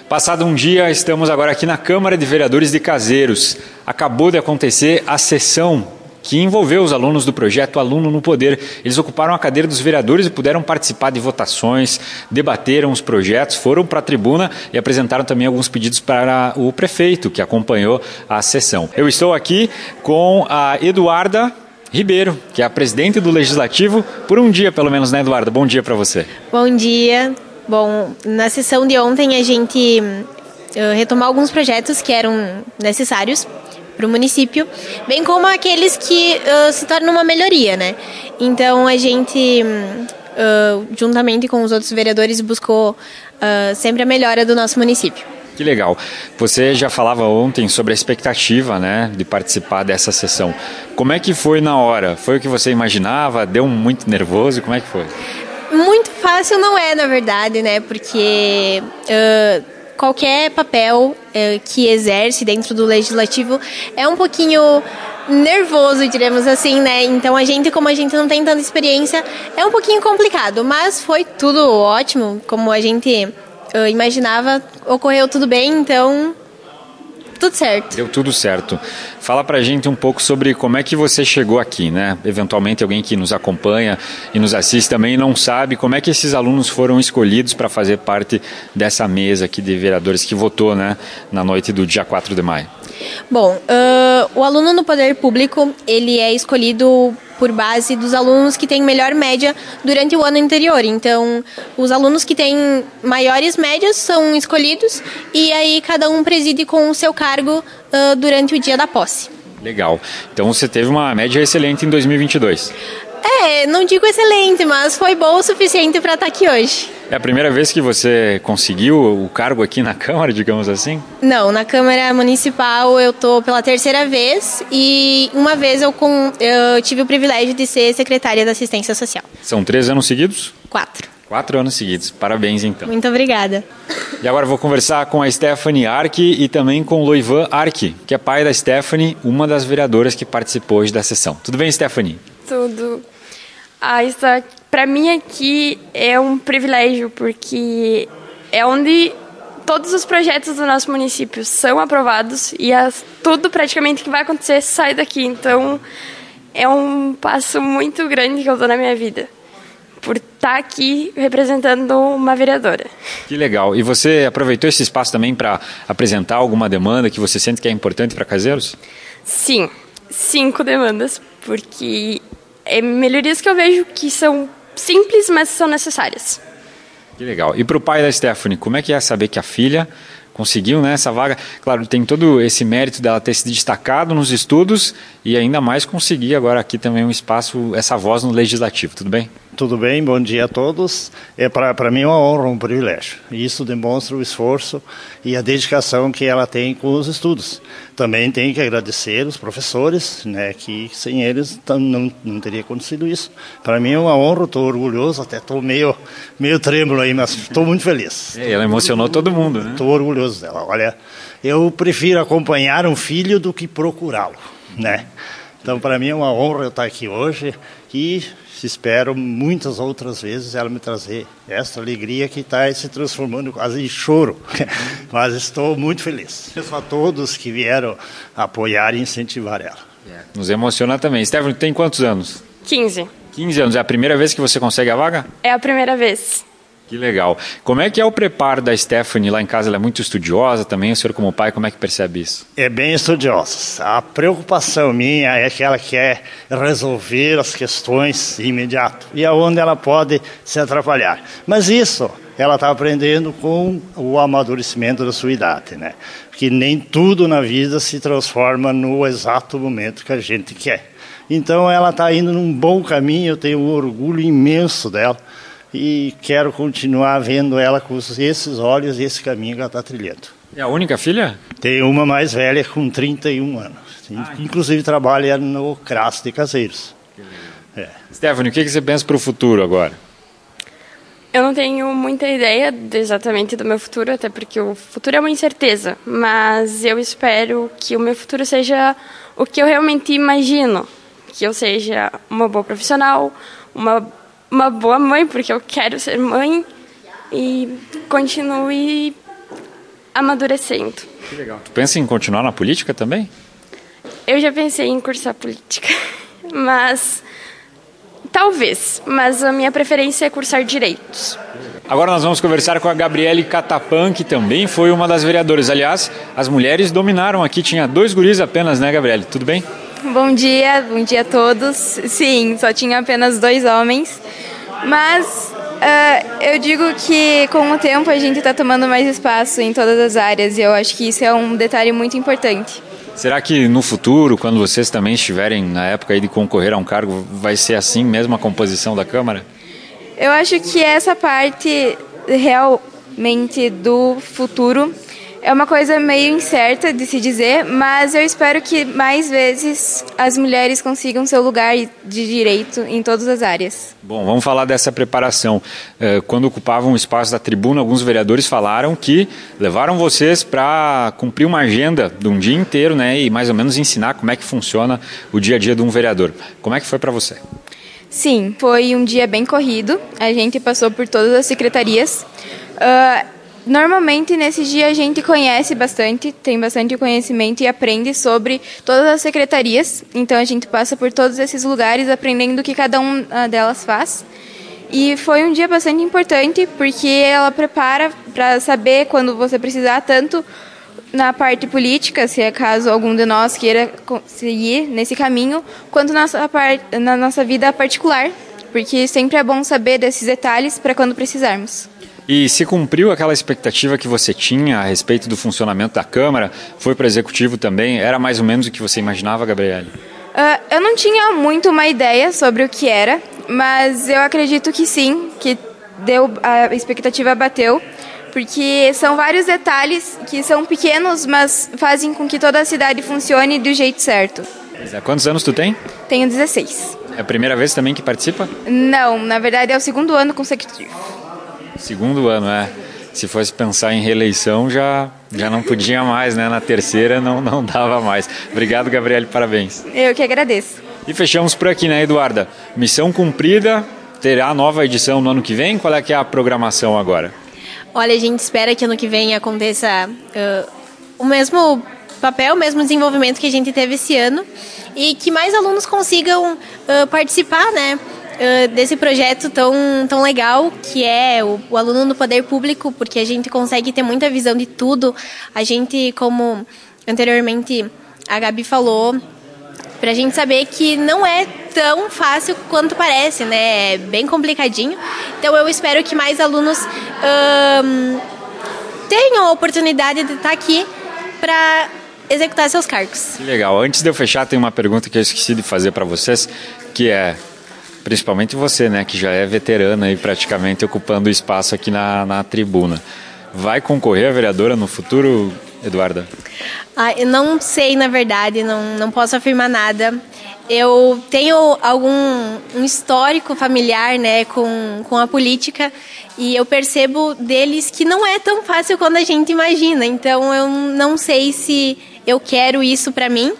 Passado um dia, estamos agora aqui na Câmara de Vereadores de Caseiros. Acabou de acontecer a sessão que envolveu os alunos do projeto Aluno no Poder. Eles ocuparam a cadeira dos vereadores e puderam participar de votações, debateram os projetos, foram para a tribuna e apresentaram também alguns pedidos para o prefeito, que acompanhou a sessão. Eu estou aqui com a Eduarda Ribeiro, que é a presidente do Legislativo, por um dia pelo menos, né, Eduarda? Bom dia para você. Bom dia. Bom, na sessão de ontem a gente retomou alguns projetos que eram necessários para o município, bem como aqueles que se tornam uma melhoria, né? Então a gente, juntamente com os outros vereadores, buscou sempre a melhora do nosso município. Que legal. Você já falava ontem sobre a expectativa, né, de participar dessa sessão. Como é que foi na hora? Foi o que você imaginava? Deu muito nervoso? Como é que foi? Muito fácil não é, na verdade, né? Porque qualquer papel que exerce dentro do legislativo é um pouquinho nervoso, diremos assim, né? Então como a gente não tem tanta experiência, é um pouquinho complicado, mas foi tudo ótimo, como a gente imaginava, ocorreu tudo bem, então tudo certo. Deu tudo certo. Fala pra gente um pouco sobre como é que você chegou aqui, né? Eventualmente alguém que nos acompanha e nos assiste também não sabe como é que esses alunos foram escolhidos para fazer parte dessa mesa aqui de vereadores que votou, né, na noite do dia 4 de maio. Bom, o aluno no poder público, ele é escolhido por base dos alunos que têm melhor média durante o ano anterior. Então, os alunos que têm maiores médias são escolhidos e aí cada um preside com o seu cargo durante o dia da posse. Legal. Então, você teve uma média excelente em 2022. Não digo excelente, mas foi bom o suficiente para estar aqui hoje. É a primeira vez que você conseguiu o cargo aqui na Câmara, digamos assim? Não, na Câmara Municipal eu estou pela terceira vez e uma vez eu tive o privilégio de ser secretária da Assistência Social. São 3 anos seguidos? 4. 4 anos seguidos. Parabéns, então. Muito obrigada. E agora vou conversar com a Stephanie Arque e também com o Loivan Arque, que é pai da Stephanie, uma das vereadoras que participou hoje da sessão. Tudo bem, Stephanie? Tudo. Estar para mim aqui é um privilégio, porque é onde todos os projetos do nosso município são aprovados e tudo praticamente que vai acontecer sai daqui. Então, é um passo muito grande que eu dou na minha vida, por estar aqui representando uma vereadora. Que legal. E você aproveitou esse espaço também para apresentar alguma demanda que você sente que é importante para Caseiros? Sim, 5 demandas, porque melhorias que eu vejo que são simples, mas são necessárias. Que legal. E para o pai da Stephanie, como é que é saber que a filha conseguiu, né, essa vaga? Claro, tem todo esse mérito dela ter se destacado nos estudos e ainda mais conseguir agora aqui também um espaço, essa voz no Legislativo. Tudo bem? Tudo bem, bom dia a todos. Para mim é uma honra, um privilégio. Isso demonstra o esforço e a dedicação que ela tem com os estudos. Também tenho que agradecer os professores, né, que sem eles não teria acontecido isso. Para mim é uma honra, estou orgulhoso, até estou meio trêmulo aí, mas estou muito feliz. Ela emocionou todo mundo, né? Estou orgulhoso dela. Olha, eu prefiro acompanhar um filho do que procurá-lo, né? Então, para mim é uma honra eu estar aqui hoje e espero muitas outras vezes ela me trazer essa alegria que está se transformando quase em choro. Mas estou muito feliz. A todos que vieram apoiar e incentivar ela. Nos emociona também. Stephanie, tem quantos anos? 15. 15 anos. É a primeira vez que você consegue a vaga? É a primeira vez. Que legal. Como é que é o preparo da Stephanie lá em casa? Ela é muito estudiosa também, o senhor como pai, como é que percebe isso? É bem estudiosa. A preocupação minha é que ela quer resolver as questões imediato e aonde ela pode se atrapalhar. Mas isso ela está aprendendo com o amadurecimento da sua idade, né? Porque nem tudo na vida se transforma no exato momento que a gente quer. Então ela está indo num bom caminho, eu tenho um orgulho imenso dela. E quero continuar vendo ela com esses olhos e esse caminho que ela está trilhando. É a única filha? Tem uma mais velha com 31 anos. Inclusive trabalha no CRAS de Caseiros. Stephanie, o que você pensa para o futuro agora? Eu não tenho muita ideia exatamente do meu futuro, até porque o futuro é uma incerteza. Mas eu espero que o meu futuro seja o que eu realmente imagino. Que eu seja uma boa profissional, uma boa mãe, porque eu quero ser mãe, e continue amadurecendo. Que legal. Tu pensa em continuar na política também? Eu já pensei em cursar política, mas talvez. Mas a minha preferência é cursar direitos. Agora nós vamos conversar com a Gabriele Catapan, que também foi uma das vereadoras. Aliás, as mulheres dominaram aqui, tinha 2 guris apenas, né, Gabriele? Tudo bem? Bom dia a todos. Sim, só tinha apenas 2 homens, mas eu digo que com o tempo a gente está tomando mais espaço em todas as áreas e eu acho que isso é um detalhe muito importante. Será que no futuro, quando vocês também estiverem na época aí de concorrer a um cargo, vai ser assim mesmo a composição da Câmara? Eu acho que essa parte realmente do futuro é uma coisa meio incerta de se dizer, mas eu espero que mais vezes as mulheres consigam seu lugar de direito em todas as áreas. Bom, vamos falar dessa preparação. Quando ocupavam o espaço da tribuna, alguns vereadores falaram que levaram vocês para cumprir uma agenda de um dia inteiro, né, e mais ou menos ensinar como é que funciona o dia a dia de um vereador. Como é que foi para você? Sim, foi um dia bem corrido. A gente passou por todas as secretarias. Normalmente, nesse dia, a gente conhece bastante, tem bastante conhecimento e aprende sobre todas as secretarias. Então, a gente passa por todos esses lugares, aprendendo o que cada uma delas faz. E foi um dia bastante importante, porque ela prepara para saber quando você precisar, tanto na parte política, se é caso algum de nós queira seguir nesse caminho, quanto na nossa vida particular, porque sempre é bom saber desses detalhes para quando precisarmos. E se cumpriu aquela expectativa que você tinha a respeito do funcionamento da Câmara? Foi para o Executivo também? Era mais ou menos o que você imaginava, Gabriele? Eu não tinha muito uma ideia sobre o que era, mas eu acredito que sim, que a expectativa bateu, porque são vários detalhes que são pequenos, mas fazem com que toda a cidade funcione do jeito certo. Quantos anos tu tem? Tenho 16. É a primeira vez também que participa? Não, na verdade é o 2º ano consecutivo. 2º ano, é. Se fosse pensar em reeleição, já não podia mais, né? Na terceira não dava mais. Obrigado, Gabriele, parabéns. Eu que agradeço. E fechamos por aqui, né, Eduarda? Missão cumprida, terá nova edição no ano que vem? Qual é que é a programação agora? Olha, a gente espera que ano que vem aconteça o mesmo papel, o mesmo desenvolvimento que a gente teve esse ano e que mais alunos consigam participar, né, desse projeto tão legal que é o aluno no poder público, porque a gente consegue ter muita visão de tudo. A gente, como anteriormente a Gabi falou, pra gente saber que não é tão fácil quanto parece, né? É bem complicadinho. Então eu espero que mais alunos tenham a oportunidade de estar aqui para executar seus cargos. Que legal. Antes de eu fechar, tem uma pergunta que eu esqueci de fazer para vocês, que é, principalmente você, né, que já é veterana e praticamente ocupando o espaço aqui na tribuna. Vai concorrer a vereadora no futuro, Eduarda? Eu não sei, na verdade, não posso afirmar nada. Eu tenho um histórico familiar, né, com a política, e eu percebo deles que não é tão fácil quanto a gente imagina. Então eu não sei se eu quero isso para mim,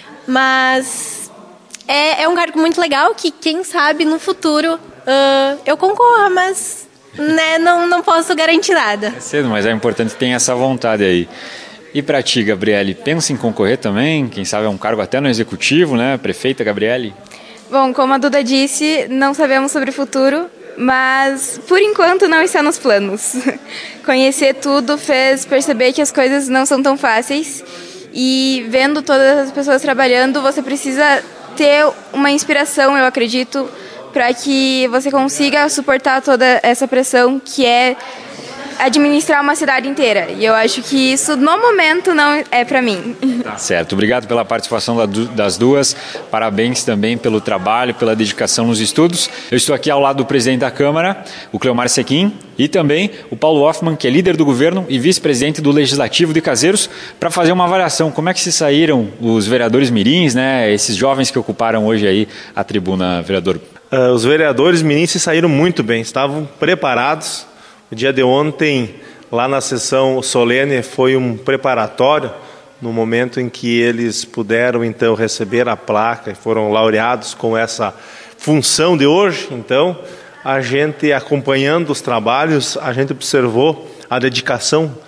mas é um cargo muito legal que, quem sabe, no futuro eu concorra, mas né, não posso garantir nada. É cedo, mas é importante ter essa vontade aí. E para ti, Gabriele, pensa em concorrer também? Quem sabe é um cargo até no Executivo, né? Prefeita Gabriele? Bom, como a Duda disse, não sabemos sobre o futuro, mas por enquanto não está nos planos. Conhecer tudo fez perceber que as coisas não são tão fáceis e vendo todas as pessoas trabalhando, você precisa ter uma inspiração, eu acredito, para que você consiga suportar toda essa pressão que é administrar uma cidade inteira. E eu acho que isso, no momento, não é para mim. Tá certo. Obrigado pela participação das duas. Parabéns também pelo trabalho, pela dedicação nos estudos. Eu estou aqui ao lado do presidente da Câmara, o Cleomar Sequim, e também o Paulo Hoffmann, que é líder do governo e vice-presidente do Legislativo de Caseiros, para fazer uma avaliação. Como é que se saíram os vereadores mirins, né? Esses jovens que ocuparam hoje aí a tribuna, vereador? Os vereadores mirins se saíram muito bem, estavam preparados. O dia de ontem, lá na sessão solene, foi um preparatório, no momento em que eles puderam, então, receber a placa e foram laureados com essa função de hoje. Então, a gente, acompanhando os trabalhos, a gente observou a dedicação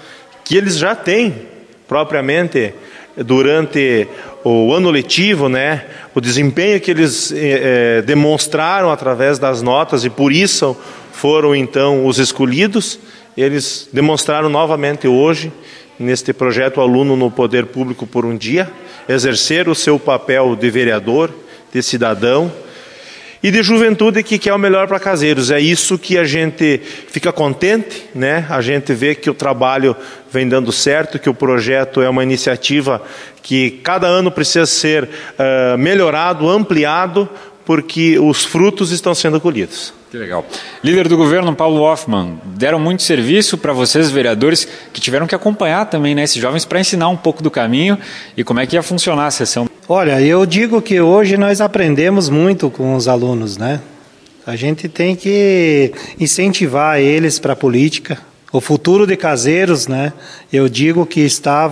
que eles já têm propriamente durante o ano letivo, né, o desempenho que eles demonstraram através das notas e por isso foram então os escolhidos, eles demonstraram novamente hoje, neste projeto Aluno no Poder Público por um Dia, exercer o seu papel de vereador, de cidadão e de juventude que quer o melhor para Caseiros. É isso que a gente fica contente, né? A gente vê que o trabalho vem dando certo, que o projeto é uma iniciativa que cada ano precisa ser melhorado, ampliado, porque os frutos estão sendo colhidos. Que legal. Líder do governo, Paulo Hoffmann, deram muito serviço para vocês, vereadores, que tiveram que acompanhar também, né, esses jovens para ensinar um pouco do caminho e como é que ia funcionar a sessão. Olha, eu digo que hoje nós aprendemos muito com os alunos, né? A gente tem que incentivar eles para a política. O futuro de Caseiros, né? Eu digo que está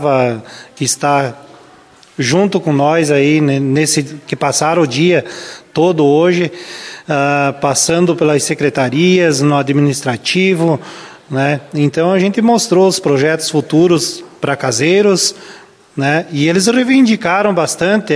junto com nós aí, que passaram o dia todo hoje, passando pelas secretarias, no administrativo, né? Então a gente mostrou os projetos futuros para Caseiros, né? E eles reivindicaram bastante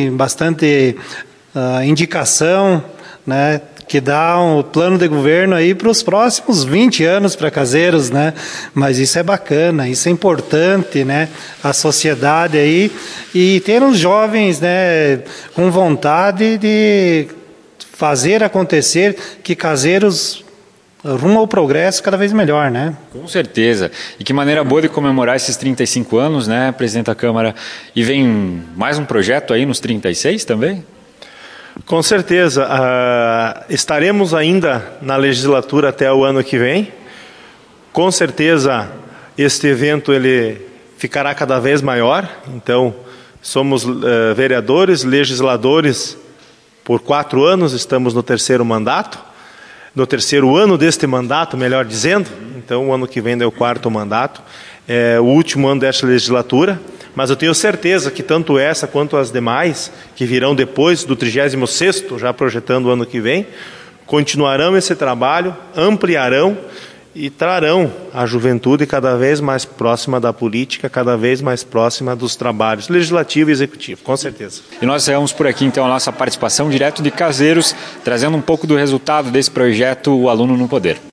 indicação, né? Que dá um plano de governo aí para os próximos 20 anos para Caseiros, né? Mas isso é bacana, isso é importante, né? A sociedade aí e ter os jovens, né? Com vontade de fazer acontecer que Caseiros rumo ao progresso cada vez melhor, né? Com certeza. E que maneira boa de comemorar esses 35 anos, né, presidente da Câmara? E vem mais um projeto aí nos 36 também? Com certeza. Estaremos ainda na legislatura até o ano que vem. Com certeza, este evento ele ficará cada vez maior. Então, somos vereadores, legisladores por 4 anos, estamos no 3º mandato. No 3º ano deste mandato, melhor dizendo. Então, o ano que vem é o 4º mandato. É o último ano desta legislatura. Mas eu tenho certeza que tanto essa quanto as demais, que virão depois do 36º, já projetando o ano que vem, continuarão esse trabalho, ampliarão e trarão a juventude cada vez mais próxima da política, cada vez mais próxima dos trabalhos legislativo e executivo, com certeza. E nós encerramos por aqui então a nossa participação direto de Caseiros, trazendo um pouco do resultado desse projeto O Aluno no Poder.